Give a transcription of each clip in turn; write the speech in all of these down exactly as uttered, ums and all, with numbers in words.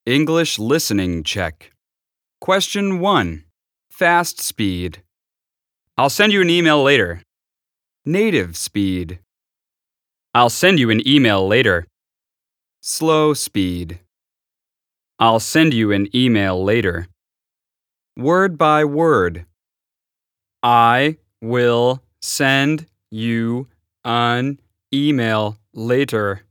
English listening check. Question one. Fast speed. I'll send you an email later. Native speed. I'll send you an email later. Slow speed. I'll send you an email later. Word by word. I will send you an email later.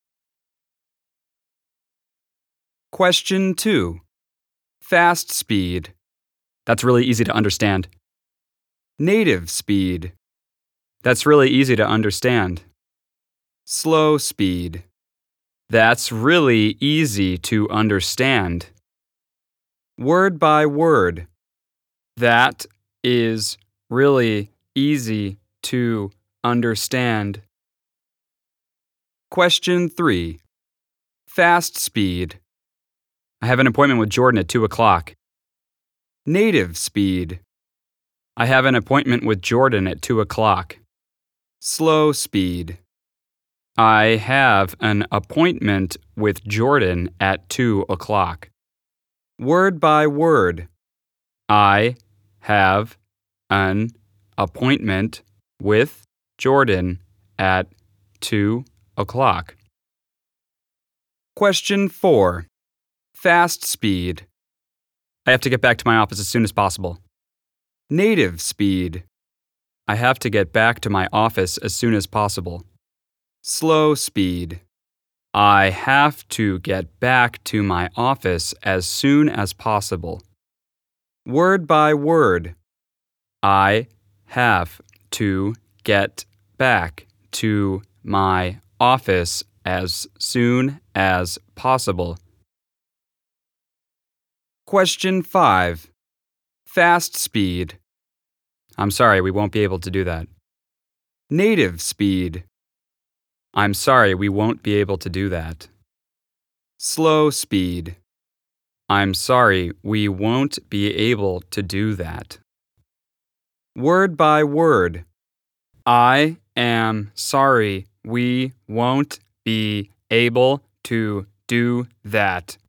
Question two. Fast speed. That's really easy to understand. Native speed. That's really easy to understand. Slow speed. That's really easy to understand. Word by word. That is really easy to understand. Question three. Fast speed. I have an appointment with Jordan at two o'clock. Native speed. I have an appointment with Jordan at two o'clock. Slow speed. I have an appointment with Jordan at two o'clock. Word by word. I have an appointment with Jordan at two o'clock. Question four. Fast speed. I have to get back to my office as soon as possible. Native speed. I have to get back to my office as soon as possible. Slow speed. I have to get back to my office as soon as possible. Word by word. I have to get back to my office as soon as possible. Question five. Fast speed. I'm sorry, we won't be able to do that. Native speed. I'm sorry, we won't be able to do that. Slow speed. I'm sorry, we won't be able to do that. Word by word. I am sorry, we won't be able to do that.